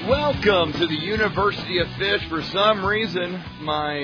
Welcome to the University of Fish. For some reason, my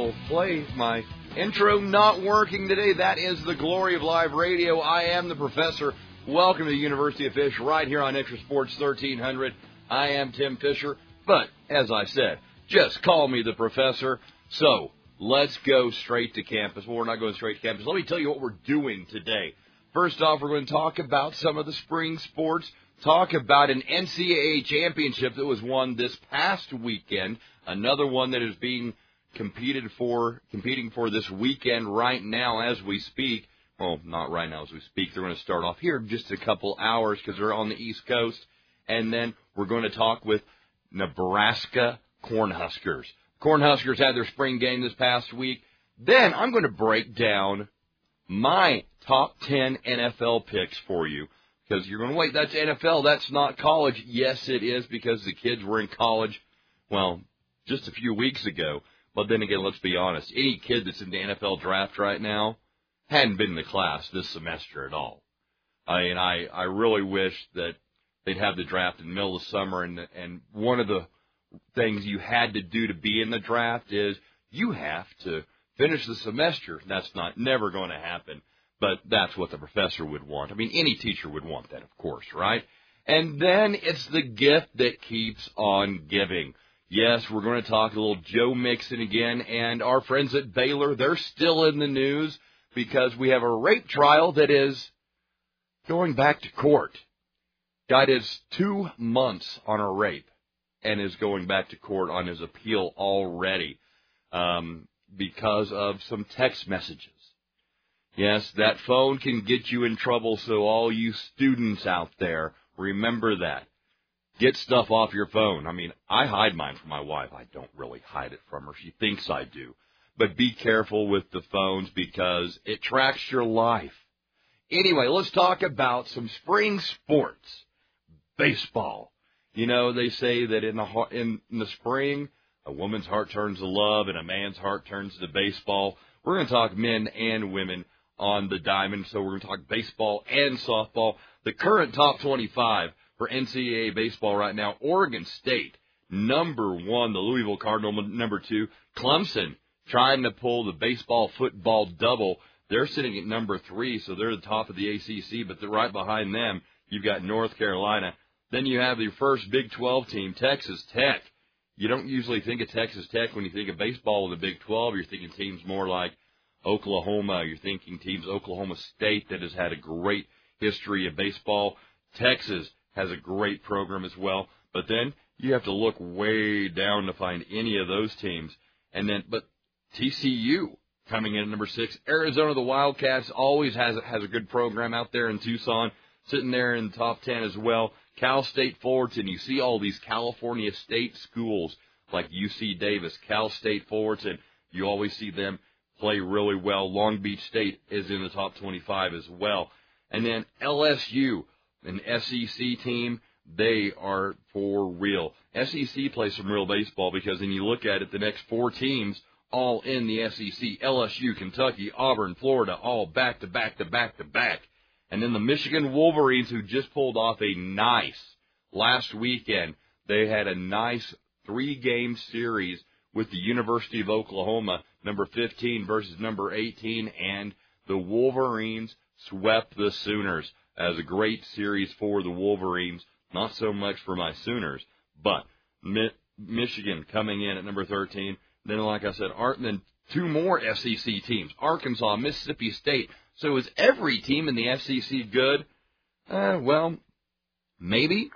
intro not working today. That is the glory of live radio. I am the professor. Welcome to the University of Fish right here on Extra Sports 1300. I am Tim Fisher, but as I said, just call me the professor. So let's go straight to campus. Well, we're not going straight to campus. Let me tell you what we're doing today. First off, we're going to talk about some of the spring sports. Talk about an NCAA championship that was won this past weekend. Another one that is being competing for this weekend right now as we speak. Well, not right now as we speak. They're going to start off here in just a couple hours because they're on the East Coast. And then we're going to talk with Nebraska Cornhuskers. Cornhuskers had their spring game this past week. Then I'm going to break down my top 10 NFL picks for you. Because you're going, wait, that's NFL, that's not college. Yes, it is, because the kids were in college, well, just a few weeks ago. But then again, let's be honest, any kid that's in the NFL draft right now hadn't been in the class this semester at all. I mean, I really wish that they'd have the draft in the middle of the summer, and one of the things you had to do to be in the draft is you have to finish the semester. That's never going to happen. But that's what the professor would want. I mean, any teacher would want that, of course, right? And then it's the gift that keeps on giving. Yes, we're going to talk a little Joe Mixon again, and our friends at Baylor, they're still in the news because we have a rape trial that is going back to court. Guy is 2 months on a rape and is going back to court on his appeal already because of some text messages. Yes, that phone can get you in trouble, so all you students out there, remember that. Get stuff off your phone. I mean, I hide mine from my wife. I don't really hide it from her. She thinks I do. But be careful with the phones because it tracks your life. Anyway, let's talk about some spring sports. Baseball. You know, they say that in the spring, a woman's heart turns to love and a man's heart turns to baseball. We're going to talk men and women on the diamond, so we're going to talk baseball and softball. The current top 25 for NCAA baseball right now, Oregon State, number 1, the Louisville Cardinal, number 2. Clemson, trying to pull the baseball-football double. They're sitting at number 3, so they're the top of the ACC, but they're right behind them. You've got North Carolina. Then you have your first Big 12 team, Texas Tech. You don't usually think of Texas Tech when you think of baseball in the Big 12. You're thinking teams more like Oklahoma, you're thinking teams, Oklahoma State, that has had a great history of baseball. Texas has a great program as well. But then you have to look way down to find any of those teams. But TCU coming in at number 6. Arizona, the Wildcats, always has a good program out there in Tucson, sitting there in the top 10 as well. Cal State Fullerton, you see all these California state schools like UC Davis, Cal State Fullerton, you always see them play really well. Long Beach State is in the top 25 as well. And then LSU, an SEC team, they are for real. SEC plays some real baseball because when you look at it, the next 4 teams all in the SEC, LSU, Kentucky, Auburn, Florida, all back to back to back to back. And then the Michigan Wolverines, who just pulled off last weekend, they had a nice 3-game series with the University of Oklahoma, number 15 versus number 18, and the Wolverines swept the Sooners as a great series for the Wolverines. Not so much for my Sooners, but Michigan coming in at number 13. Then, like I said, then 2 more SEC teams, Arkansas, Mississippi State. So is every team in the SEC good? Well, maybe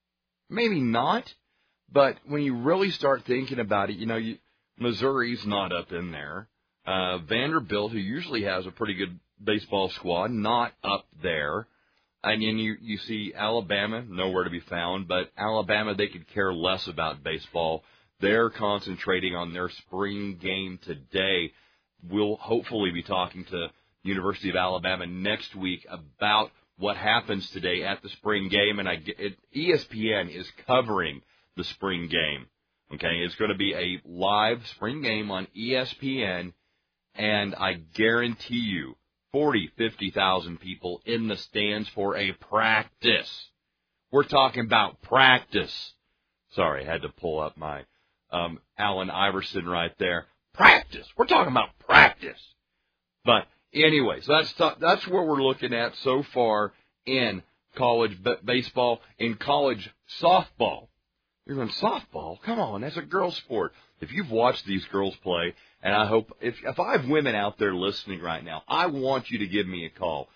not. But when you really start thinking about it, Missouri's not up in there. Vanderbilt, who usually has a pretty good baseball squad, not up there. And then you see Alabama, nowhere to be found. But Alabama, they could care less about baseball. They're concentrating on their spring game today. We'll hopefully be talking to University of Alabama next week about what happens today at the spring game. And ESPN is covering the spring game. Okay, it's going to be a live spring game on ESPN, and I guarantee you 40, 50,000 people in the stands for a practice. We're talking about practice. Sorry, I had to pull up my Allen Iverson right there. Practice. We're talking about practice. But anyway, so that's what we're looking at so far in college baseball, in college softball. You're going, softball? Come on, that's a girl sport. If you've watched these girls play, and I hope, if I have women out there listening right now, I want you to give me a call.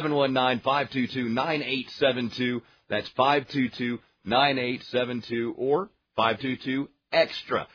719-522-9872. That's 522-9872 or 522-EXTRA,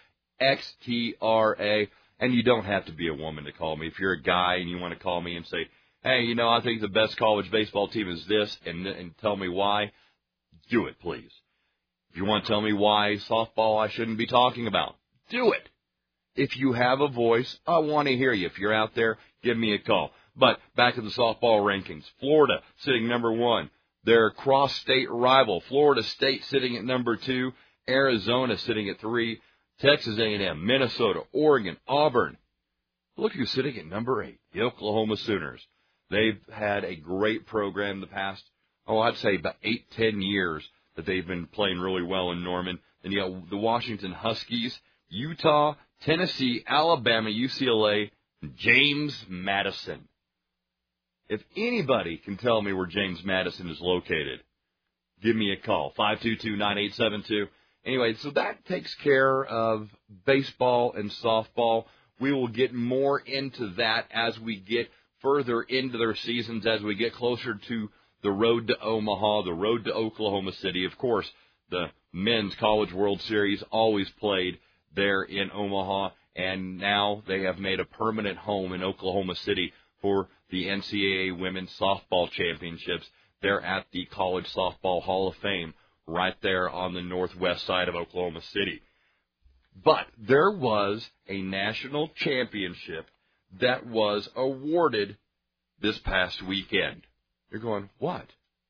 XTRA. And you don't have to be a woman to call me. If you're a guy and you want to call me and say, hey, I think the best college baseball team is this, and tell me why, do it, please. If you want to tell me why softball I shouldn't be talking about, do it. If you have a voice, I want to hear you. If you're out there, give me a call. But back to the softball rankings. Florida sitting number 1. Their cross-state rival, Florida State, sitting at number 2. Arizona sitting at 3. Texas A&M, Minnesota, Oregon, Auburn. Look who's sitting at number 8, the Oklahoma Sooners. They've had a great program the past, I'd say about 8-10 years that they've been playing really well in Norman. Then you got the Washington Huskies, Utah, Tennessee, Alabama, UCLA, James Madison. If anybody can tell me where James Madison is located, give me a call, 522-9872. Anyway, so that takes care of baseball and softball. We will get more into that as we get further into their seasons, as we get closer to the road to Omaha, the road to Oklahoma City. Of course, the Men's College World Series always played there in Omaha, and now they have made a permanent home in Oklahoma City for the NCAA Women's Softball Championships. They're at the College Softball Hall of Fame right there on the northwest side of Oklahoma City. But there was a national championship that was awarded this past weekend. You're going, what?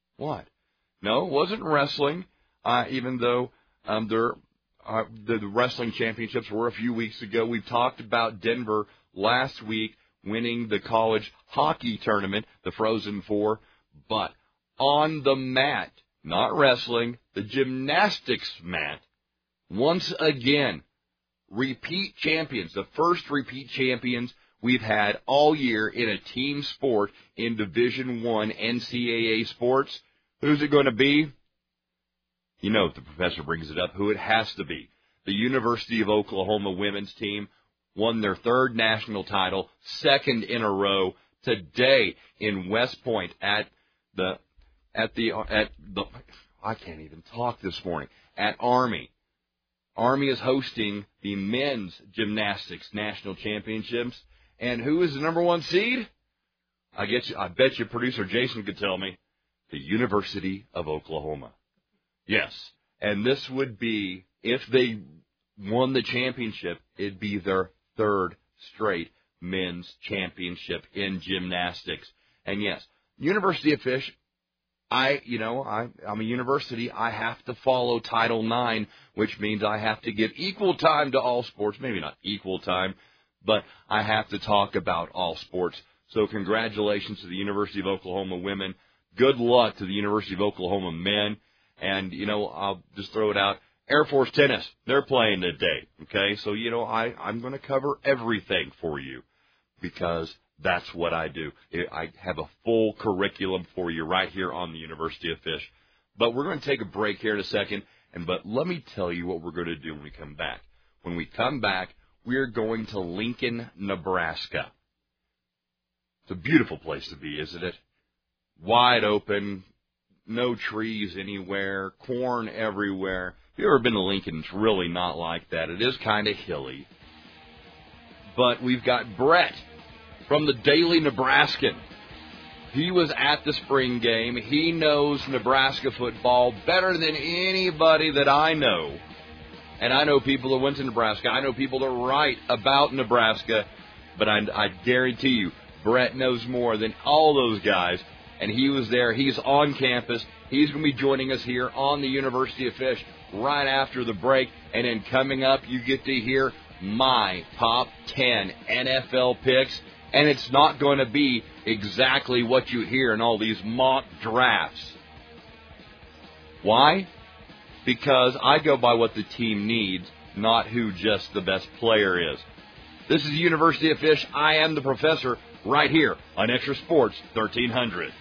No, it wasn't wrestling, even though the wrestling championships were a few weeks ago. We talked about Denver last week winning the college hockey tournament, the Frozen Four, but on the mat, not wrestling, the gymnastics mat, once again, repeat champions, the first repeat champions we've had all year in a team sport in Division I NCAA sports. Who's it going to be? You know, if the professor brings it up, who it has to be. The University of Oklahoma women's team won their 3rd national title, 2nd in a row today in West Point at the I can't even talk this morning, at Army. Army is hosting the men's gymnastics national championships. And who is the number 1 seed? I bet you producer Jason could tell me. The University of Oklahoma. Yes. And this would be, if they won the championship, it'd be their 3rd straight men's championship in gymnastics. And yes, University of Fish, I'm a university. I have to follow Title IX, which means I have to give equal time to all sports. Maybe not equal time, but I have to talk about all sports. So congratulations to the University of Oklahoma women. Good luck to the University of Oklahoma men. And, I'll just throw it out. Air Force Tennis, they're playing today. Okay, so, I'm going to cover everything for you because that's what I do. I have a full curriculum for you right here on the University of Fish. But we're going to take a break here in a second. But let me tell you what we're going to do when we come back. When we come back, we're going to Lincoln, Nebraska. It's a beautiful place to be, isn't it? Wide open, no trees anywhere, corn everywhere. If you've ever been to Lincoln, it's really not like that. It is kind of hilly. But we've got Brett from the Daily Nebraskan. He was at the spring game. He knows Nebraska football better than anybody that I know. And I know people that went to Nebraska. I know people that write about Nebraska. But I guarantee you, Brett knows more than all those guys. And he was there. He's on campus. He's going to be joining us here on the University of Fish right after the break. And then coming up, you get to hear my top 10 NFL picks. And it's not going to be exactly what you hear in all these mock drafts. Why? because I go by what the team needs, not who just the best player is. This is the University of Fish. I am the professor right here on Extra Sports 1300.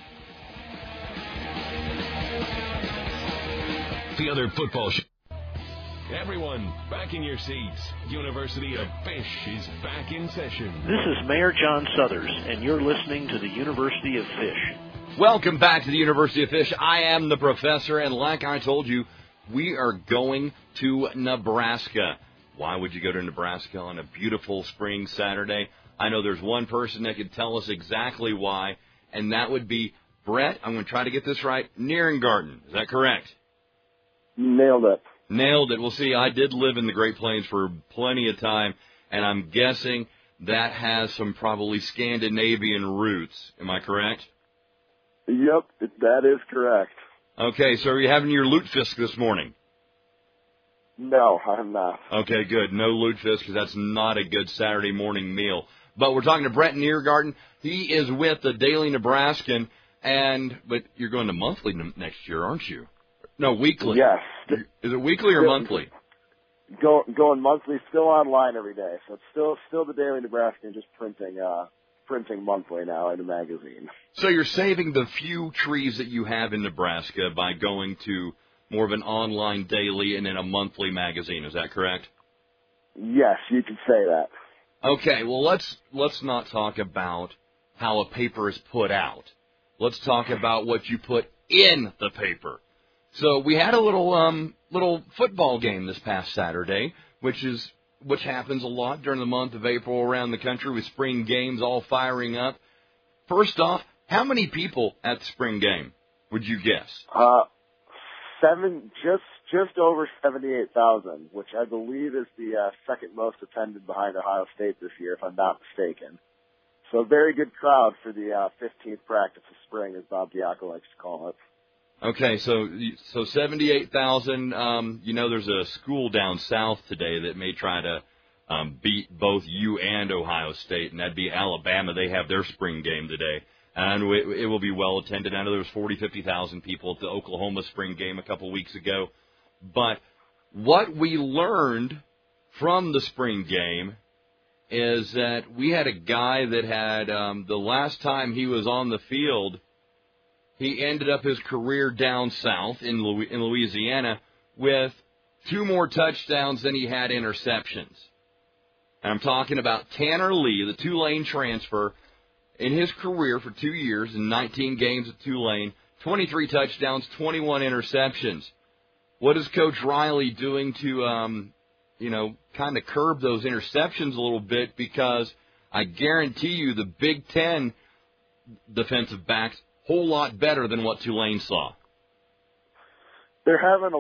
The other football show. Everyone, back in your seats. University of Fish is back in session. This is Mayor John Suthers, and you're listening to the University of Fish. Welcome back to the University of Fish. I am the professor, and like I told you, we are going to Nebraska. Why would you go to Nebraska on a beautiful spring Saturday? I know there's one person that could tell us exactly why, and that would be Brett. I'm going to try to get this right. Nierengarten. Is that correct? Nailed it. Nailed it. Well, see, I did live in the Great Plains for plenty of time, and I'm guessing that has some probably Scandinavian roots. Am I correct? Yep, that is correct. Okay, so are you having your lutefisk this morning? No, I'm not. Okay, good. No lutefisk, because that's not a good Saturday morning meal. But we're talking to Brett Nierengarten. He is with the Daily Nebraskan, but you're going to monthly next year, aren't you? No, weekly. Yes. Is it weekly or monthly? Going monthly, still online every day. So it's still the Daily Nebraskan, just printing monthly now in a magazine. So you're saving the few trees that you have in Nebraska by going to more of an online daily and then a monthly magazine. Is that correct? Yes, you could say that. Okay, well, let's not talk about how a paper is put out. Let's talk about what you put in the paper. So we had a little football game this past Saturday, which happens a lot during the month of April around the country with spring games all firing up. First off, how many people at the spring game would you guess? Just over 78,000, which I believe is the second most attended behind Ohio State this year, if I'm not mistaken. So a very good crowd for the 15th practice of spring, as Bob Diaco likes to call it. Okay, so 78,000. There's a school down south today that may try to beat both you and Ohio State, and that'd be Alabama. They have their spring game today, and it will be well attended. I know there was 50,000 people at the Oklahoma spring game a couple weeks ago. But what we learned from the spring game is that we had a guy that had the last time he was on the field, he ended up his career down south in Louisiana with 2 more touchdowns than he had interceptions. And I'm talking about Tanner Lee, the Tulane transfer, in his career for 2 years in 19 games at Tulane, 23 touchdowns, 21 interceptions. What is Coach Riley doing to, kind of curb those interceptions a little bit? Because I guarantee you the Big Ten defensive backs whole lot better than what Tulane saw. They're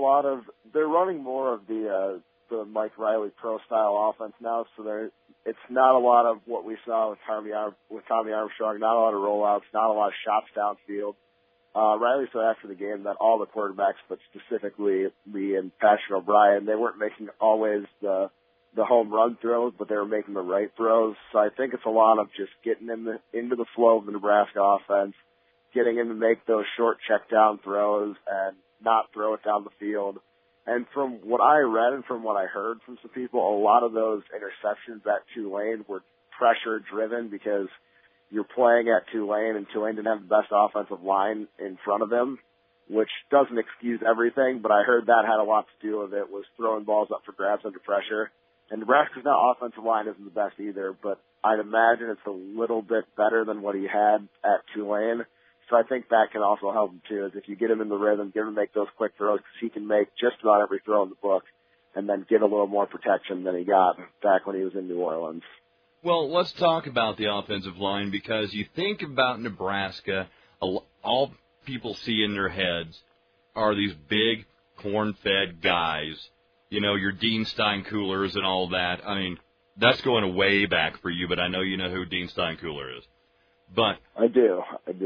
running more of the Mike Riley pro style offense now, so it's not a lot of what we saw with Tommy Armstrong, not a lot of rollouts, not a lot of shots downfield. Riley said after the game that all the quarterbacks, but specifically Lee and Patrick O'Brien, they weren't making always the home run throws, but they were making the right throws. So I think it's a lot of just getting into the flow of the Nebraska offense, getting him to make those short check down throws and not throw it down the field. And from what I read and from what I heard from some people, a lot of those interceptions at Tulane were pressure driven because you're playing at Tulane and Tulane didn't have the best offensive line in front of them, which doesn't excuse everything, but I heard that had a lot to do with it, was throwing balls up for grabs under pressure. And Nebraska's offensive line isn't the best either, but I'd imagine it's a little bit better than what he had at Tulane. So I think that can also help him too, is if you get him in the rhythm, get him to make those quick throws, because he can make just about every throw in the book and then get a little more protection than he got back when he was in New Orleans. Well, let's talk about the offensive line, because you think about Nebraska, all people see in their heads are these big corn-fed guys, your Dean Steinkuhlers and all that. I mean, that's going way back for you, but I know you know who Dean Steinkuhler is. But I do.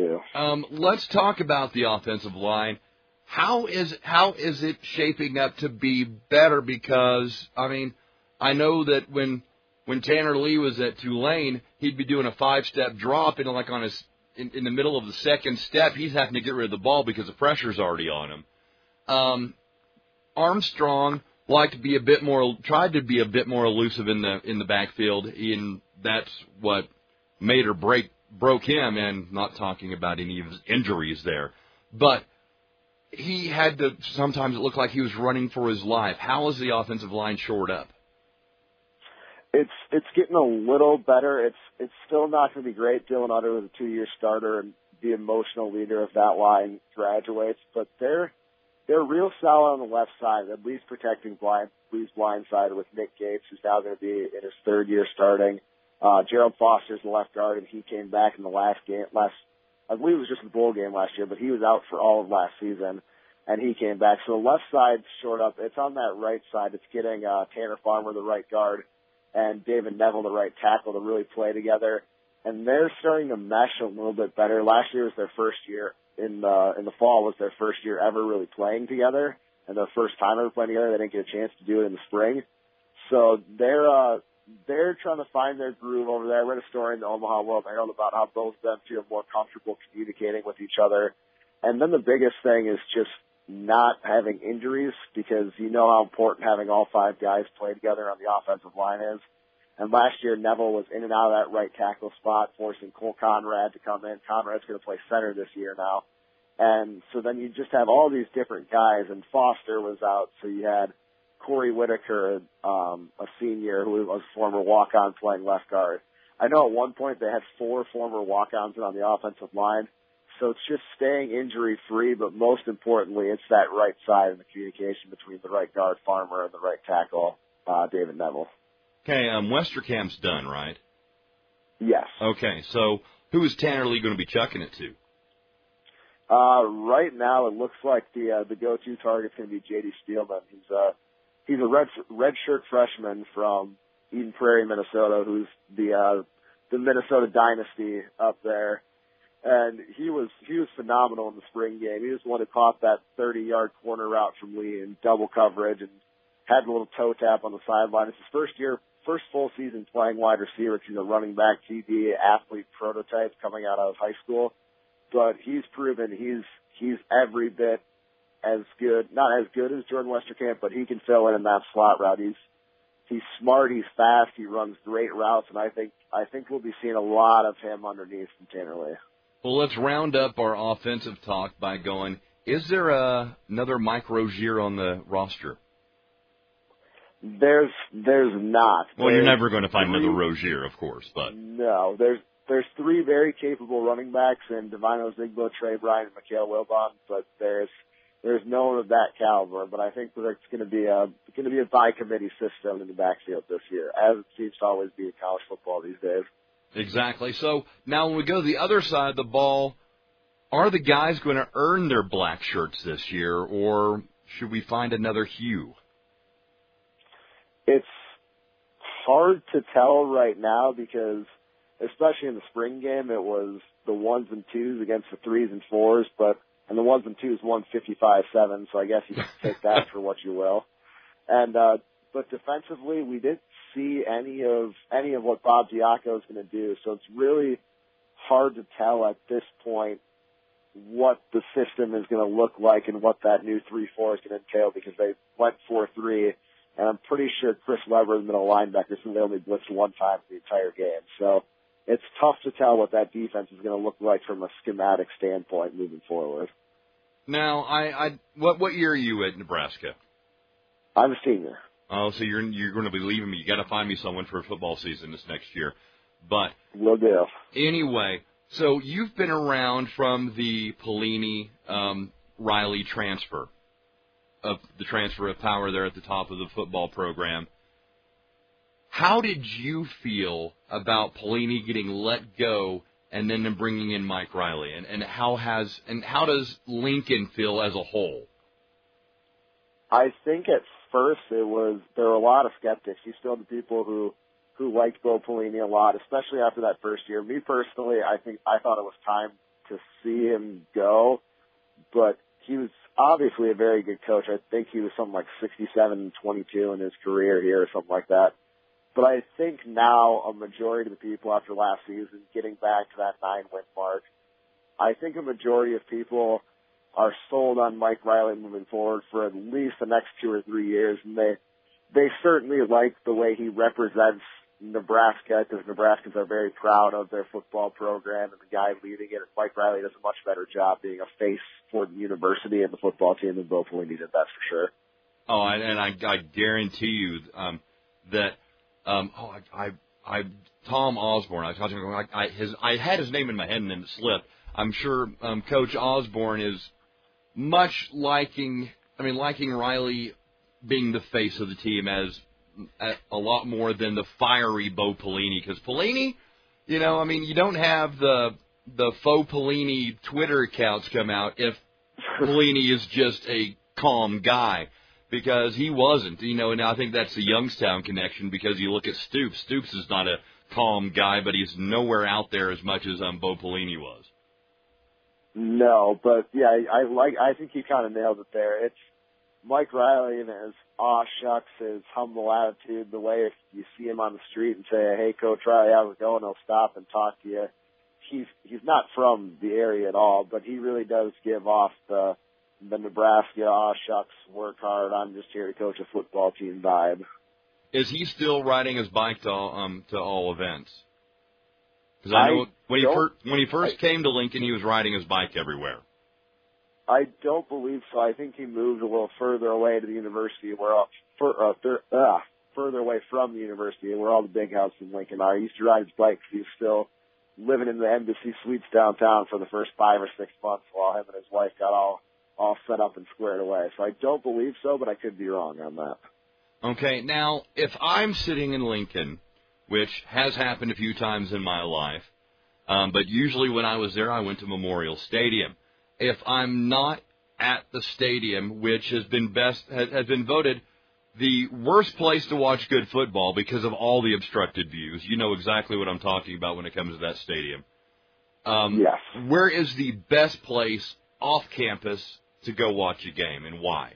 Let's talk about the offensive line. How is it shaping up to be better? Because I know that when Tanner Lee was at Tulane, he'd be doing a 5-step drop, and in the middle of the second step, he's having to get rid of the ball because the pressure's already on him. Armstrong tried to be a bit more elusive in the backfield, and that's what made or broke him, and not talking about any of his injuries there. But he had to, sometimes it looked like he was running for his life. How is the offensive line shored up? It's getting a little better. It's still not going to be great. Dylan Utter was a 2-year starter and the emotional leader of that line graduates, but they're real solid on the left side, at least protecting Blue's blind side with Nick Gates, who's now going to be in his 3rd year starting. Gerald Foster's the left guard, and he came back in the last, I believe it was just the bowl game last year, but he was out for all of last season, and he came back. So the left side's short up. It's on that right side. It's getting Tanner Farmer, the right guard, and David Neville, the right tackle, to really play together. And they're starting to mesh a little bit better. Last year was their first year in the fall was their first year ever really playing together, and their first time ever playing together. They didn't get a chance to do it in the spring. So they're trying to find their groove over there. I read a story in the Omaha World Herald about how both of them feel more comfortable communicating with each other. And then the biggest thing is just not having injuries, because you know how important having all 5 guys play together on the offensive line is. And last year, Neville was in and out of that right tackle spot, forcing Cole Conrad to come in. Conrad's going to play center this year now. And so then you just have all these different guys, and Foster was out, so you had Corey Whitaker, a senior who was a former walk-on playing left guard. I know at one point they had 4 former walk-ons on the offensive line, so it's just staying injury-free, but most importantly, it's that right side and the communication between the right guard, Farmer, and the right tackle, David Neville. Okay, Westerkamp's done, right? Yes. Okay, so who is Tanner Lee going to be chucking it to? Right now, it looks like the go-to target's going to be J.D. Spielman. He's a redshirt freshman from Eden Prairie, Minnesota, who's the Minnesota dynasty up there. And he was phenomenal in the spring game. He was the one who caught that 30-yard corner route from Lee in double coverage and had a little toe tap on the sideline. It's his first full season playing wide receiver. He's a running back, TD, athlete prototype coming out of high school. But he's proven he's every bit as good, not as good as Jordan Westerkamp, but he can fill in that slot route. He's smart, he's fast, he runs great routes, and I think we'll be seeing a lot of him underneath from Tanner Lee. Well, let's round up our offensive talk by going, is there another Mike Rozier on the roster? There's not. Well, you're never going to find another Rozier, of course, but no, there's 3 very capable running backs in Divino Zigbo, Trey Bryant, and Mikhail Wilbon, but there's no one of that caliber. But I think that it's going to be a by committee system in the backfield this year, as it seems to always be in college football these days. Exactly. So now when we go to the other side of the ball, are the guys going to earn their black shirts this year, or should we find another Hugh? It's hard to tell right now because, especially in the spring game, it was the 1s and 2s against the 3s and 4s, and the 1s and 2s won 55-7, so I guess you can take that for what you will. And but defensively, we didn't see any of what Bob Diaco is going to do, so it's really hard to tell at this point what the system is going to look like and what that new 3-4 is going to entail, because they went 4-3, and I'm pretty sure Chris Weber, the middle linebacker, so they only blitzed 1 time the entire game. So it's tough to tell what that defense is going to look like from a schematic standpoint moving forward. Now, what year are you at Nebraska? I'm a senior. Oh, so you're going to be leaving me. You got to find me someone for a football season this next year. But will do. Anyway, so you've been around from the Pelini Riley transfer, of the transfer of power there at the top of the football program. How did you feel about Pelini getting let go and then bringing in Mike Riley? And how does Lincoln feel as a whole? I think at first there were a lot of skeptics. You still had the people who liked Bo Pelini a lot, especially after that first year. Me personally, I thought it was time to see him go, but he was obviously a very good coach. I think he was something like 67-22 in his career here or something like that. But I think now a majority of the people after last season, getting back to that 9-win mark, I think a majority of people are sold on Mike Riley moving forward for at least the next 2 or 3 years, and they certainly like the way he represents Nebraska, because Nebraskans are very proud of their football program, and the guy leading it, Mike Riley, does a much better job being a face for the university and the football team than Bo Pelini did, that's for sure. Oh, and I guarantee you that Tom Osborne, I was talking about, I had his name in my head and then it slipped. I'm sure Coach Osborne is much liking Riley being the face of the team as a lot more than the fiery Bo Pelini, because Pelini, you don't have the faux Pelini Twitter accounts come out if Pelini is just a calm guy, because he wasn't, and I think that's the Youngstown connection, because you look at Stoops. Stoops is not a calm guy, but he's nowhere out there as much as Bo Pelini was. No, but yeah, I think he kind of nailed it there. It's Mike Riley and his aw shucks, his humble attitude, the way if you see him on the street and say, "Hey, Coach Riley, how's it going?" he'll stop and talk to you. He's not from the area at all, but he really does give off the Nebraska aw shucks, work hard, I'm just here to coach a football team vibe. Is he still riding his bike to all events? Because I know when he first came to Lincoln, he was riding his bike everywhere. I don't believe so. I think he moved a little further away to the university, further away from the university, where all the big houses in Lincoln are. He used to ride his bike because he was still living in the Embassy Suites downtown for the first 5 or 6 months while him and his wife got all set up and squared away. So I don't believe so, but I could be wrong on that. Okay, now, if I'm sitting in Lincoln, which has happened a few times in my life, but usually when I was there, I went to Memorial Stadium. If I'm not at the stadium, which has been voted the worst place to watch good football because of all the obstructed views, you know exactly what I'm talking about when it comes to that stadium. Yes. Where is the best place off campus to go watch a game, and why?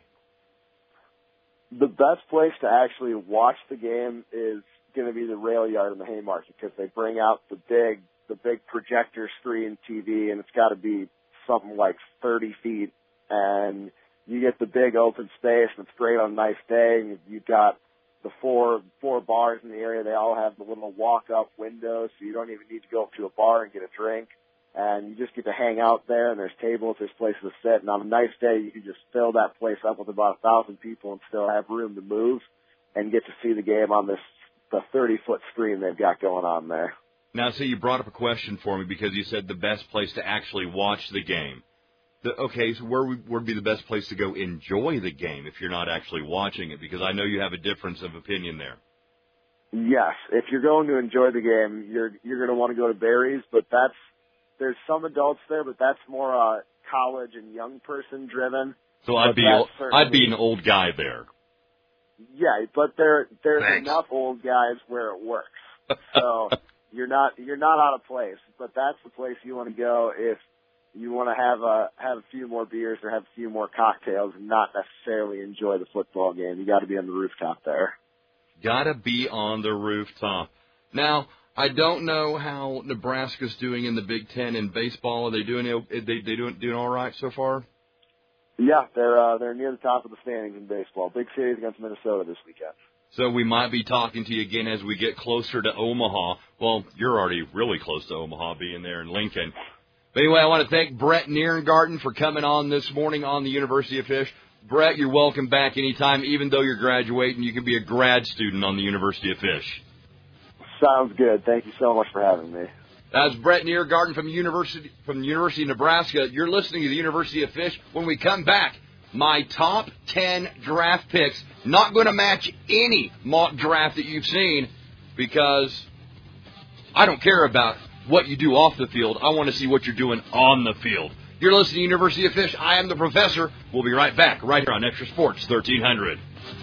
The best place to actually watch the game is going to be the rail yard in the Haymarket, because they bring out the big projector screen TV, and it's got to be something like 30 feet, and you get the big open space, and it's great on a nice day, and you've got the four bars in the area. They all have the little walk-up windows, so you don't even need to go up to a bar and get a drink, and you just get to hang out there, and there's tables, there's places to sit, and on a nice day, you can just fill that place up with about 1,000 people and still have room to move and get to see the game on the 30-foot screen they've got going on there. Now, so you brought up a question for me, because you said the best place to actually watch the game. Okay, so where would be the best place to go enjoy the game if you're not actually watching it? Because I know you have a difference of opinion there. Yes, if you're going to enjoy the game, you're going to want to go to Barry's, but there's some adults there, but that's more college and young person driven. So I'd be an old guy there. Yeah, but there's enough old guys where it works. So you're not out of place, but that's the place you want to go if you want to have a few more beers or have a few more cocktails and not necessarily enjoy the football game. You got to be on the rooftop there. Got to be on the rooftop. Now, I don't know how Nebraska's doing in the Big Ten in baseball. Are they doing all right so far? Yeah, they're near the top of the standings in baseball. Big Cities against Minnesota this weekend. So we might be talking to you again as we get closer to Omaha. Well, you're already really close to Omaha, being there in Lincoln. But anyway, I want to thank Brett Nierengarten for coming on this morning on the University of Fish. Brett, you're welcome back anytime. Even though you're graduating, you can be a grad student on the University of Fish. Sounds good. Thank you so much for having me. That's Brett Nierengarten from the University of Nebraska. You're listening to the University of Fish. When we come back, my top 10 draft picks. Not going to match any mock draft that you've seen, because I don't care about what you do off the field. I want to see what you're doing on the field. You're listening to University of Fish. I am the professor. We'll be right back right here on Extra Sports 1300.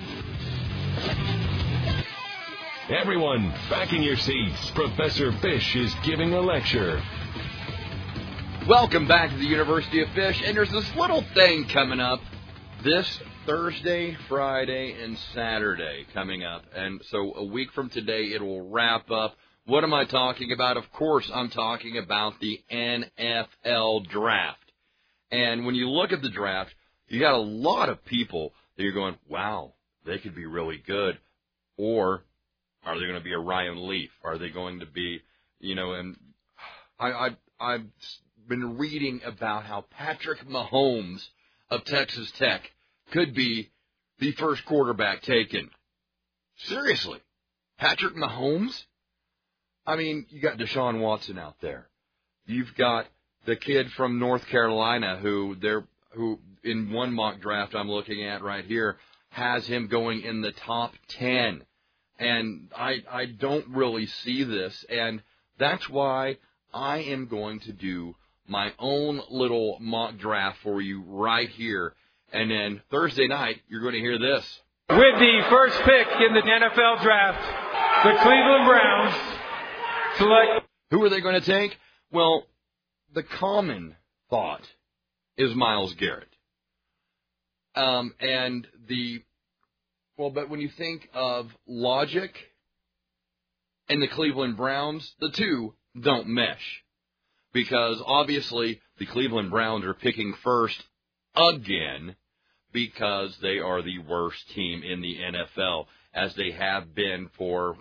Everyone, back in your seats. Professor Fish is giving a lecture. Welcome back to the University of Fish. And there's this little thing coming up this Thursday, Friday, and Saturday coming up. And so a week from today, it will wrap up. What am I talking about? Of course, I'm talking about the NFL Draft. And when you look at the draft, you got a lot of people that you're going, wow, they could be really good. Or are they going to be a Ryan Leaf? Are they going to be, and I've been reading about how Patrick Mahomes of Texas Tech could be the first quarterback taken. Seriously, Patrick Mahomes? I mean, you got Deshaun Watson out there. You've got the kid from North Carolina who in one mock draft I'm looking at right here has him going in the top 10. And I don't really see this, and that's why I am going to do my own little mock draft for you right here. And then Thursday night, you're going to hear this. With the first pick in the NFL draft, the Cleveland Browns select... Who are they going to take? Well, the common thought is Myles Garrett. But when you think of logic and the Cleveland Browns, the two don't mesh. Because obviously the Cleveland Browns are picking first again because they are the worst team in the NFL, as they have been for,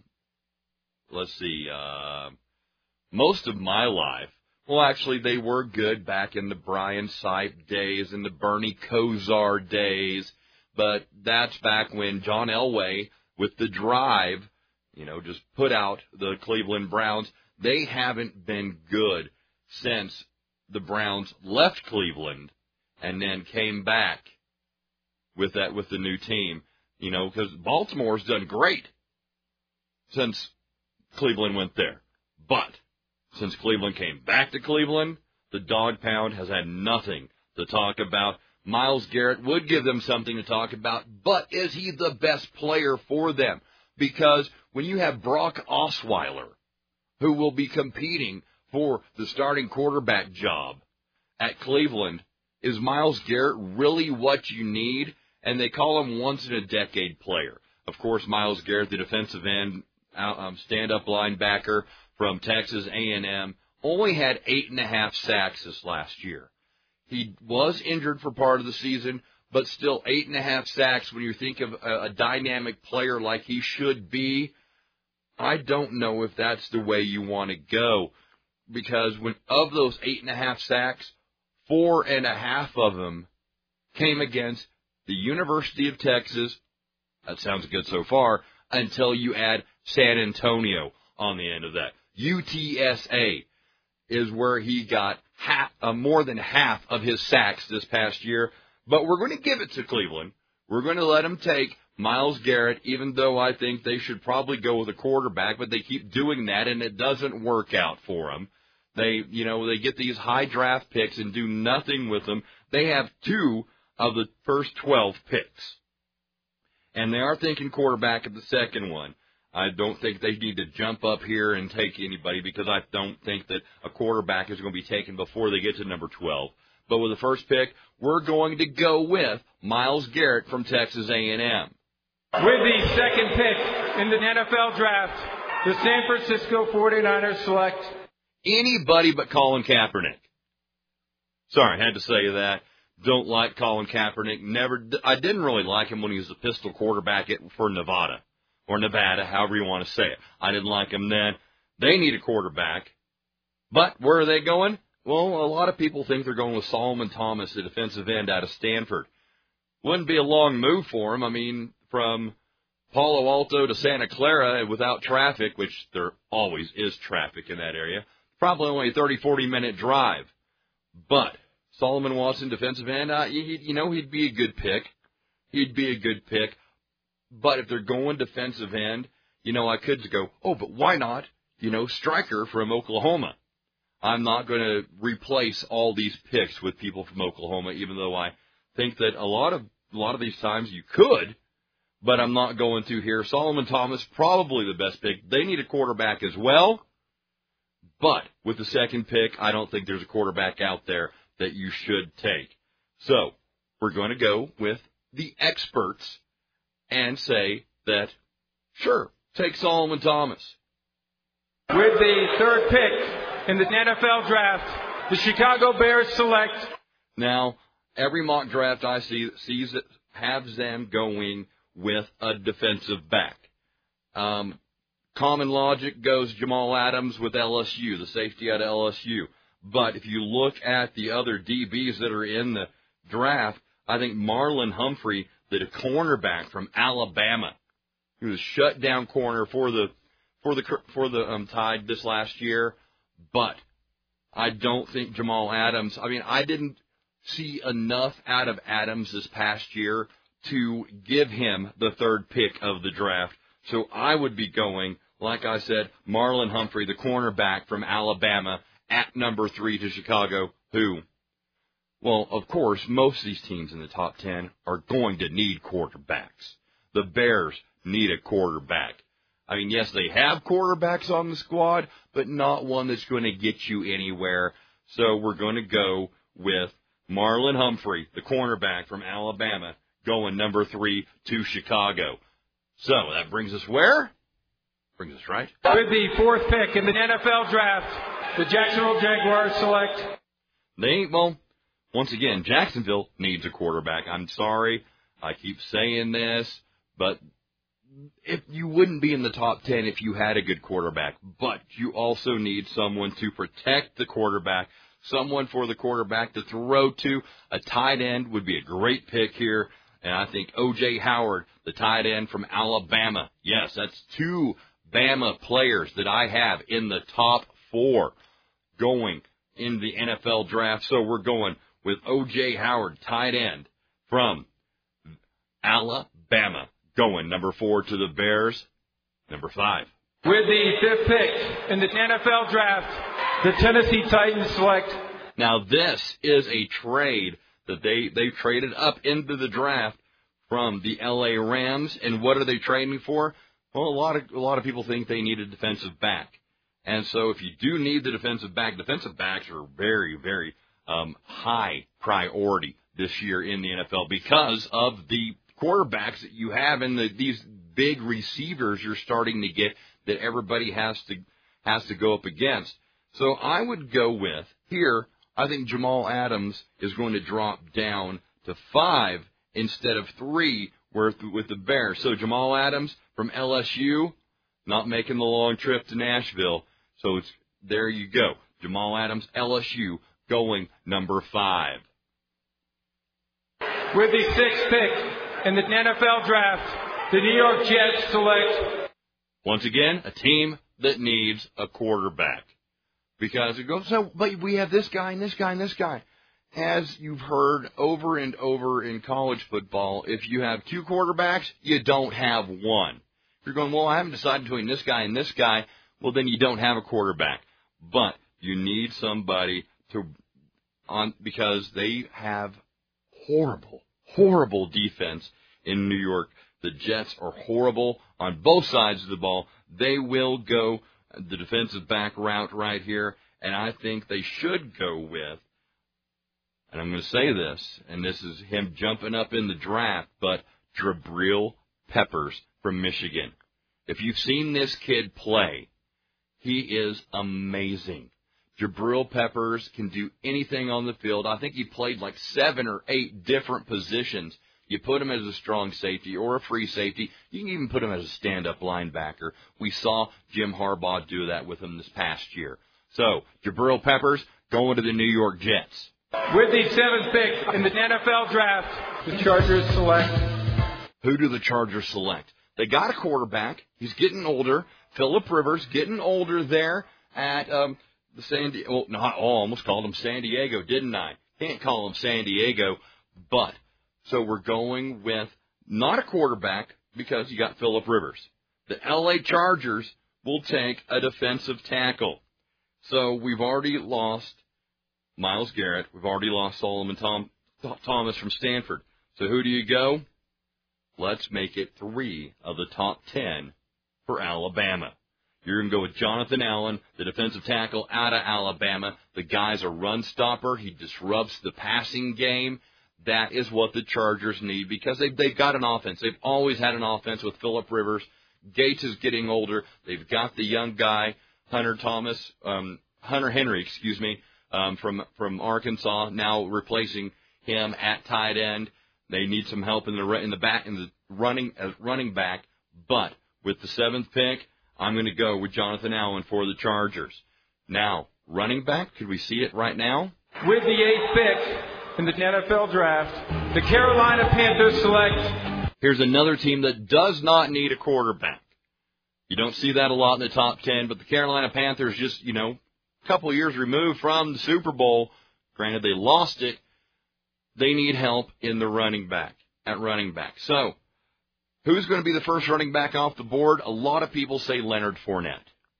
most of my life. Well, actually, they were good back in the Brian Sipe days and the Bernie Kosar days. But that's back when John Elway, with the drive, just put out the Cleveland Browns. They haven't been good since the Browns left Cleveland and then came back with the new team. Because Baltimore's done great since Cleveland went there. But since Cleveland came back to Cleveland, the dog pound has had nothing to talk about. Myles Garrett would give them something to talk about, but is he the best player for them? Because when you have Brock Osweiler, who will be competing for the starting quarterback job at Cleveland, is Myles Garrett really what you need? And they call him once-in-a-decade player. Of course, Myles Garrett, the defensive end, stand-up linebacker from Texas A&M, only had 8.5 sacks this last year. He was injured for part of the season, but still 8.5 sacks when you think of a dynamic player like he should be. I don't know if that's the way you want to go, because of those 8.5 sacks, 4.5 of them came against the University of Texas. That sounds good so far, until you add San Antonio on the end of that. UTSA is where he got more than half of his sacks this past year. But we're going to give it to Cleveland. We're going to let them take Myles Garrett, even though I think they should probably go with a quarterback, but they keep doing that, and it doesn't work out for them. They get these high draft picks and do nothing with them. They have 2 of the first 12 picks. And they are thinking quarterback at the second one. I don't think they need to jump up here and take anybody, because I don't think that a quarterback is going to be taken before they get to number 12. But with the first pick, we're going to go with Myles Garrett from Texas A&M. With the second pick in the NFL draft, the San Francisco 49ers select anybody but Colin Kaepernick. Sorry, I had to say that. Don't like Colin Kaepernick. I didn't really like him when he was the pistol quarterback for Nevada, or Nevada, however you want to say it. I didn't like him then. They need a quarterback. But where are they going? Well, a lot of people think they're going with Solomon Thomas, the defensive end out of Stanford. Wouldn't be a long move for him. I mean, from Palo Alto to Santa Clara without traffic, which there always is traffic in that area, probably only a 30, 40-minute drive. But Solomon Watson, defensive end, he'd be a good pick. He'd be a good pick. But if they're going defensive end, I could go, but why not, Stryker from Oklahoma? I'm not going to replace all these picks with people from Oklahoma, even though I think that a lot of these times you could, but I'm not going to here. Solomon Thomas, probably the best pick. They need a quarterback as well, but with the second pick, I don't think there's a quarterback out there that you should take. So we're going to go with the experts and say that, sure, take Solomon Thomas. With the third pick in the NFL draft, the Chicago Bears select Now, every mock draft I see has them going with a defensive back. Common logic goes Jamal Adams with LSU, the safety out of LSU. But if you look at the other DBs that are in the draft, I think Marlon Humphrey, the cornerback from Alabama, he was a shutdown corner for the Tide this last year. But I don't think Jamal Adams. I mean, I didn't see enough out of Adams this past year to give him the third pick of the draft. So I would be going, like I said, Marlon Humphrey, the cornerback from Alabama, at number 3 to Chicago, who, well, of course, most of these teams in the top 10 are going to need quarterbacks. The Bears need a quarterback. I mean, yes, they have quarterbacks on the squad, but not one that's going to get you anywhere. So we're going to go with Marlon Humphrey, the cornerback from Alabama, going number 3 to Chicago. So that brings us where? Brings us right. With the 4th pick in the NFL draft, the Jacksonville Jaguars select. Once again, Jacksonville needs a quarterback. I'm sorry, I keep saying this, but if you wouldn't be in the top 10 if you had a good quarterback, but you also need someone to protect the quarterback, someone for the quarterback to throw to. A tight end would be a great pick here, and I think O.J. Howard, the tight end from Alabama. Yes, that's 2 Bama players that I have in the top 4 going in the NFL draft. So we're going with O.J. Howard, tight end from Alabama, going number 4 to the Bears, number 5. With the 5th pick in the NFL draft, the Tennessee Titans select. Now this is a trade that they traded up into the draft from the L.A. Rams, and what are they trading for? Well, a lot of people think they need a defensive back, and so if you do need the defensive backs are very, very high priority this year in the NFL because of the quarterbacks that you have and these big receivers you're starting to get that everybody has to go up against. So I would go with here. I think Jamal Adams is going to drop down to 5 instead of 3 with the Bears. So Jamal Adams from LSU, not making the long trip to Nashville. So there you go. Jamal Adams, LSU, going number 5. With the 6th pick in the NFL draft, the New York Jets select. Once again, a team that needs a quarterback. Because it goes, but we have this guy and this guy and this guy. As you've heard over and over in college football, if you have 2 quarterbacks, you don't have one. If you're going, well, I haven't decided between this guy and this guy, well, then you don't have a quarterback. But you need somebody because they have horrible defense in New York. The Jets are horrible on both sides of the ball. They will go the defensive back route right here, and I think they should go with, and I'm going to say this, and this is him jumping up in the draft, but Jabril Peppers from Michigan. If you've seen this kid play, he is amazing. Jabril Peppers can do anything on the field. I think he played like 7 or 8 different positions. You put him as a strong safety or a free safety. You can even put him as a stand-up linebacker. We saw Jim Harbaugh do that with him this past year. So, Jabril Peppers going to the New York Jets. With the 7th pick in the NFL draft, the Chargers select. Who do the Chargers select? They got a quarterback. He's getting older. Phillip Rivers getting older there at almost called him San Diego, didn't I? Can't call him San Diego, but so we're going with not a quarterback because you got Phillip Rivers. The L.A. Chargers will take a defensive tackle. So we've already lost Myles Garrett. We've already lost Solomon Thomas from Stanford. So who do you go? Let's make it 3 of the top 10 for Alabama. You're going to go with Jonathan Allen, the defensive tackle out of Alabama. The guy's a run stopper. He disrupts the passing game. That is what the Chargers need because they've got an offense. They've always had an offense with Phillip Rivers. Gates is getting older. They've got the young guy, Hunter Henry, from Arkansas, now replacing him at tight end. They need some help in the running back. But with the 7th pick, I'm going to go with Jonathan Allen for the Chargers. Now, running back, could we see it right now? With the 8th pick in the NFL draft, the Carolina Panthers select. Here's another team that does not need a quarterback. You don't see that a lot in the top 10, but the Carolina Panthers just, a couple of years removed from the Super Bowl. Granted, they lost it. They need help in the running back. So, who's going to be the first running back off the board? A lot of people say Leonard Fournette.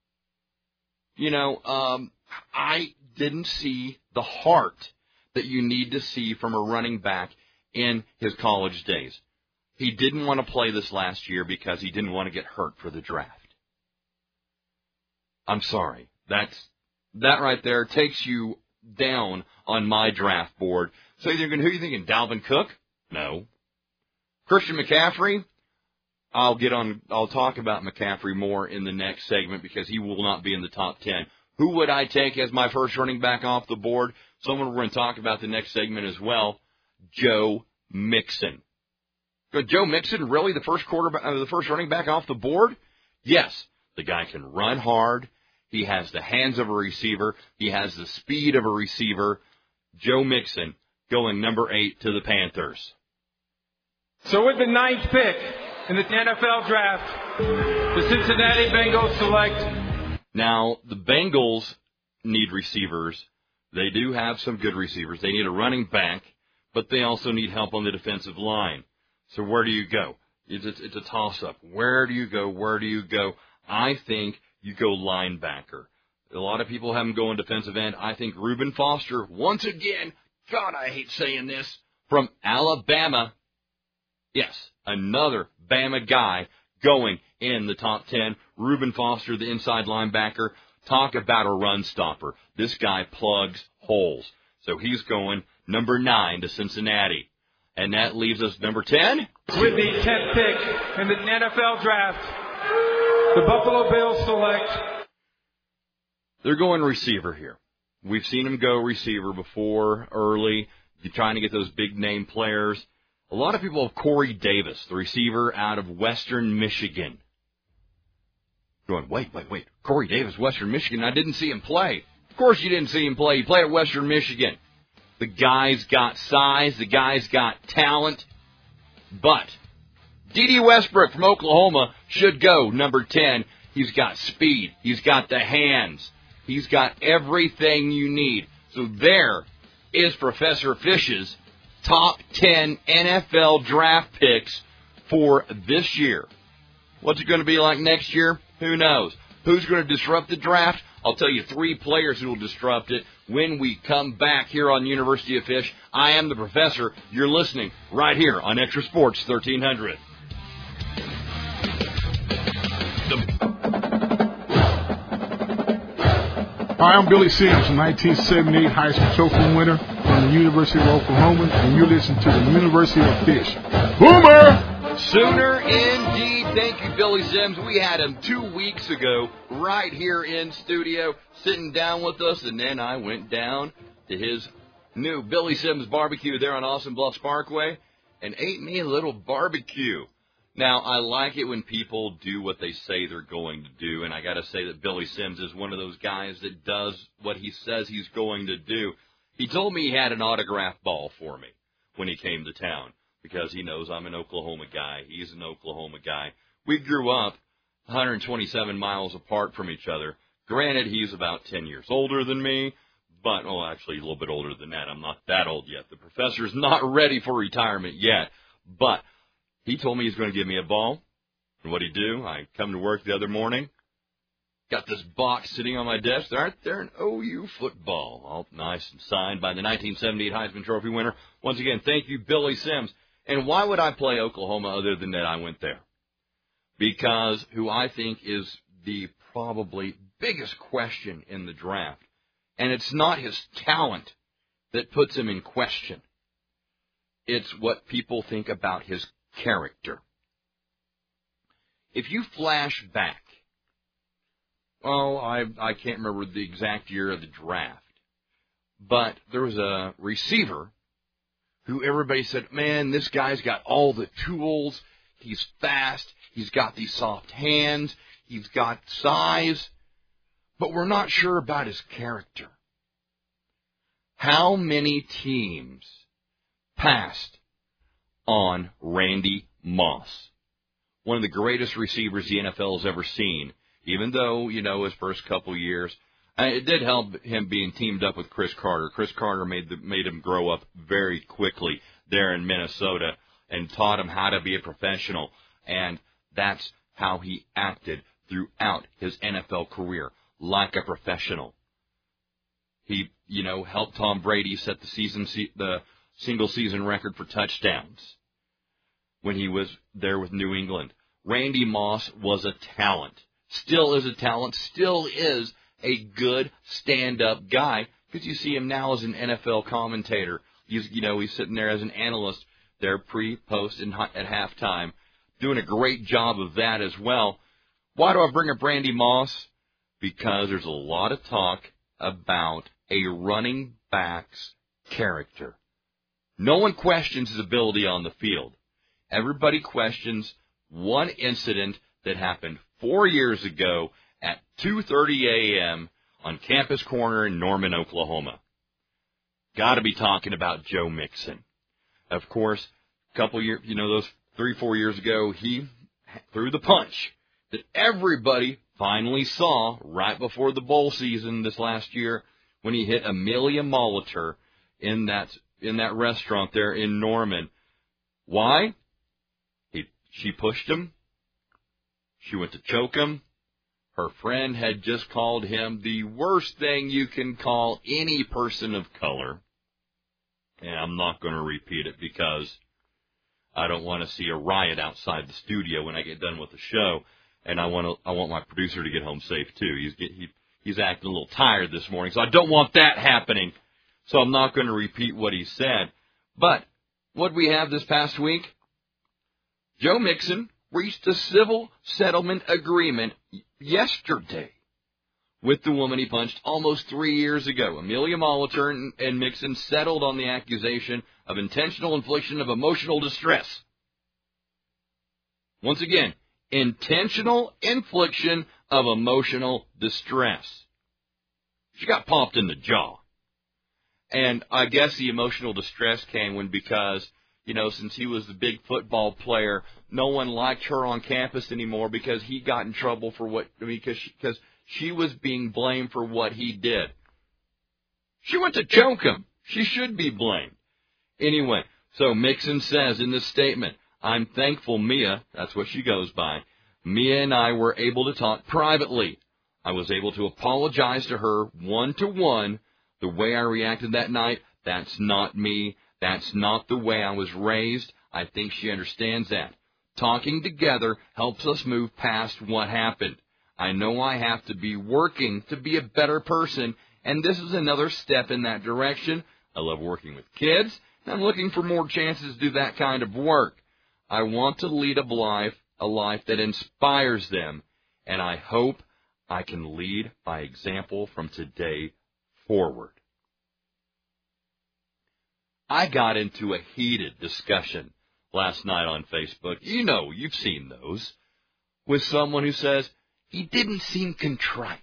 I didn't see the heart that you need to see from a running back in his college days. He didn't want to play this last year because he didn't want to get hurt for the draft. I'm sorry. That right there takes you down on my draft board. So who are you thinking? Dalvin Cook? No. Christian McCaffrey? I'll talk about McCaffrey more in the next segment because he will not be in the top 10. Who would I take as my first running back off the board? Someone we're going to talk about the next segment as well. Joe Mixon. Joe Mixon really the first running back off the board? Yes. The guy can run hard. He has the hands of a receiver. He has the speed of a receiver. Joe Mixon going number 8 to the Panthers. So with the 9th pick in the NFL draft, the Cincinnati Bengals select. Now, the Bengals need receivers. They do have some good receivers. They need a running back, but they also need help on the defensive line. So where do you go? It's a toss-up. Where do you go? I think you go linebacker. A lot of people have him going defensive end. I think Reuben Foster, once again, God, I hate saying this, from Alabama. Yes, another Bama guy going in the top 10. Reuben Foster, the inside linebacker. Talk about a run stopper. This guy plugs holes. So he's going number 9 to Cincinnati. And that leaves us number 10. With the 10th pick in the NFL draft, the Buffalo Bills select. They're going receiver here. We've seen him go receiver before, early. You're trying to get those big-name players. A lot of people have Corey Davis, the receiver out of Western Michigan. Going, wait. Corey Davis, Western Michigan. I didn't see him play. Of course you didn't see him play. He played at Western Michigan. The guy's got size. The guy's got talent. But D.D. Westbrook from Oklahoma should go number 10. He's got speed. He's got the hands. He's got everything you need. So there is Professor Fish's top 10 NFL draft picks for this year. What's it going to be like next year? Who knows? Who's going to disrupt the draft? I'll tell you 3 players who will disrupt it when we come back here on University of Fish. I am the Professor. You're listening right here on Extra Sports 1300. Hi, I'm Billy Sims, 1978 Heisman Trophy winner from the University of Oklahoma, and you're listening to the University of Fish. Boomer! Sooner indeed. Thank you, Billy Sims. We had him 2 weeks ago right here in studio sitting down with us, and then I went down to his new Billy Sims barbecue there on Austin Bluffs Parkway and ate me a little barbecue. Now, I like it when people do what they say they're going to do, and I got to say that Billy Sims is one of those guys that does what he says he's going to do. He told me he had an autograph ball for me when he came to town because he knows I'm an Oklahoma guy. He's an Oklahoma guy. We grew up 127 miles apart from each other. Granted, he's about 10 years older than me, but, actually a little bit older than that. I'm not that old yet. The professor's not ready for retirement yet, but he told me he's going to give me a ball. And what'd he do? I come to work the other morning, got this box sitting on my desk. They're an OU football, all nice and signed by the 1978 Heisman Trophy winner. Once again, thank you, Billy Sims. And why would I play Oklahoma other than that I went there? Because who I think is the probably biggest question in the draft, and it's not his talent that puts him in question. It's what people think about his character. If you flash back, I can't remember the exact year of the draft, but there was a receiver who everybody said, man, this guy's got all the tools. He's fast. He's got these soft hands. He's got size. But we're not sure about his character. How many teams passed on Randy Moss? One of the greatest receivers the NFL has ever seen, even though, his first couple years. It did help him being teamed up with Chris Carter. Chris Carter made him grow up very quickly there in Minnesota and taught him how to be a professional. And that's how he acted throughout his NFL career, like a professional. He, helped Tom Brady set the single-season record for touchdowns when he was there with New England. Randy Moss was a talent. Still is a talent. Still is a good stand-up guy, because you see him now as an NFL commentator. He's sitting there as an analyst there pre, post, and at halftime, doing a great job of that as well. Why do I bring up Randy Moss? Because there's a lot of talk about a running back's character. No one questions his ability on the field. Everybody questions one incident that happened 4 years ago at 2:30 a.m. on Campus Corner in Norman, Oklahoma. Got to be talking about Joe Mixon. Of course, a couple years, those 3-4 years ago, he threw the punch that everybody finally saw right before the bowl season this last year when he hit Amelia Molitor in that restaurant there in Norman. Why? She pushed him. She went to choke him. Her friend had just called him the worst thing you can call any person of color. And I'm not going to repeat it because I don't want to see a riot outside the studio when I get done with the show. And I want my producer to get home safe too. He's acting a little tired this morning, so I don't want that happening. So I'm not going to repeat what he said. But what we have this past week, Joe Mixon reached a civil settlement agreement yesterday with the woman he punched almost 3 years ago. Amelia Molitor and Mixon settled on the accusation of intentional infliction of emotional distress. Once again, intentional infliction of emotional distress. She got popped in the jaw. And I guess the emotional distress came because, since he was the big football player, no one liked her on campus anymore because he got in trouble because she was being blamed for what he did. She went to choke him. She should be blamed. Anyway, so Mixon says in this statement, I'm thankful Mia, that's what she goes by, Mia and I were able to talk privately. I was able to apologize to her one-to-one. The way I reacted that night, that's not me. That's not the way I was raised. I think she understands that. Talking together helps us move past what happened. I know I have to be working to be a better person, and this is another step in that direction. I love working with kids, and I'm looking for more chances to do that kind of work. I want to lead a life that inspires them, and I hope I can lead by example from today forward. I got into a heated discussion last night on Facebook. You've seen those. With someone who says, he didn't seem contrite.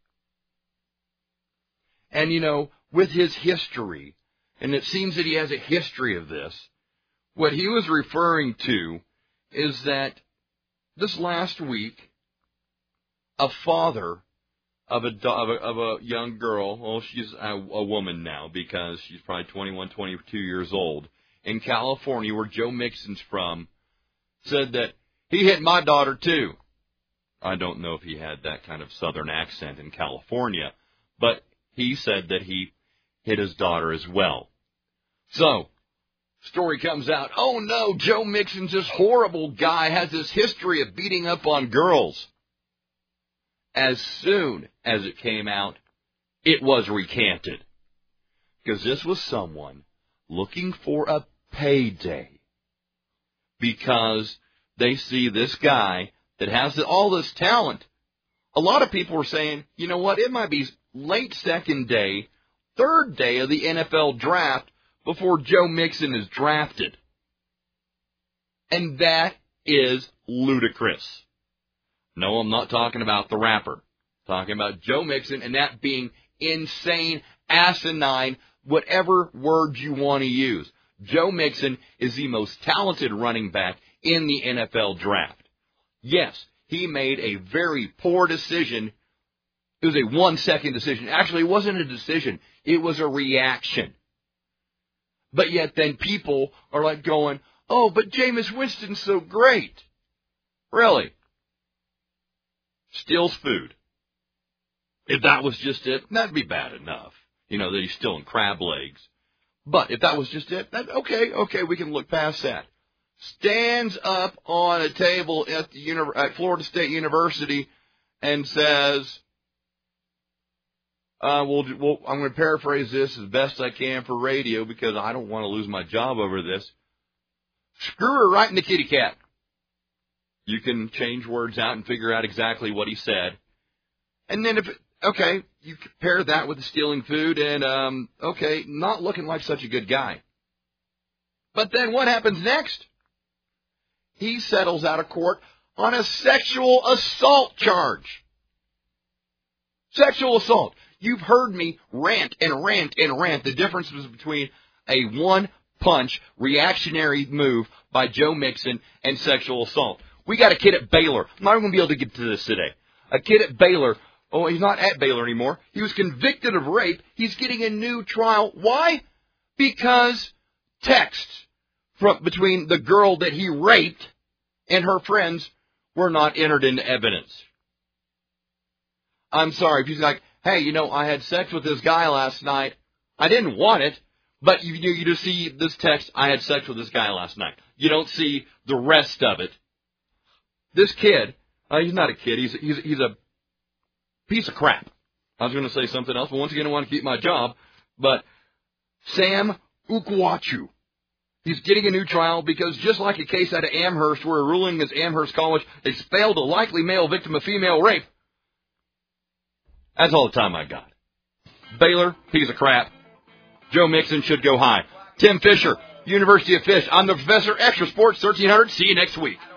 And, with his history, and it seems that he has a history of this, what he was referring to is that this last week, a father of a young girl, well, she's a woman now because she's probably 21, 22 years old, in California, where Joe Mixon's from, said that he hit my daughter too. I don't know if he had that kind of southern accent in California, but he said that he hit his daughter as well. So, story comes out, oh no, Joe Mixon's this horrible guy, has this history of beating up on girls. As soon as it came out, it was recanted. Because this was someone looking for a payday. Because they see this guy that has all this talent. A lot of people were saying, you know what, it might be late second day third day of the NFL draft before Joe Mixon is drafted. And that is ludicrous. No, I'm not talking about the rapper. I'm talking about Joe Mixon and that being insane, asinine, whatever word you want to use. Joe Mixon is the most talented running back in the NFL draft. Yes, he made a very poor decision. It was a 1-second decision. Actually, it wasn't a decision. It was a reaction. But yet then people are like going, oh, but Jameis Winston's so great. Really? Steals food. If that was just it, that'd be bad enough. You know, that he's still in crab legs. But if that was just it, okay, we can look past that. Stands up on a table at at Florida State University and says, I'm going to paraphrase this as best I can for radio because I don't want to lose my job over this. Screw her right in the kitty cat. You can change words out and figure out exactly what he said. And then you compare that with the stealing food and, not looking like such a good guy. But then what happens next? He settles out of court on a sexual assault charge. Sexual assault. You've heard me rant and rant and rant the differences between a one-punch reactionary move by Joe Mixon and sexual assault. We got a kid at Baylor. I'm not even going to be able to get to this today. A kid at Baylor. Oh, he's not at Baylor anymore. He was convicted of rape. He's getting a new trial. Why? Because texts between the girl that he raped and her friends were not entered into evidence. I'm sorry. If he's like, hey, I had sex with this guy last night. I didn't want it, but you just see this text, I had sex with this guy last night. You don't see the rest of it. This kid, he's not a kid. He's a piece of crap. I was going to say something else, but once again, I want to keep my job. But Sam Ukwachu, he's getting a new trial because just like a case out of Amherst where a ruling against Amherst College expelled a likely male victim of female rape. That's all the time I got. Baylor, piece of crap. Joe Mixon should go high. Tim Fisher, University of Fish. I'm the Professor, Extra Sports 1300. See you next week.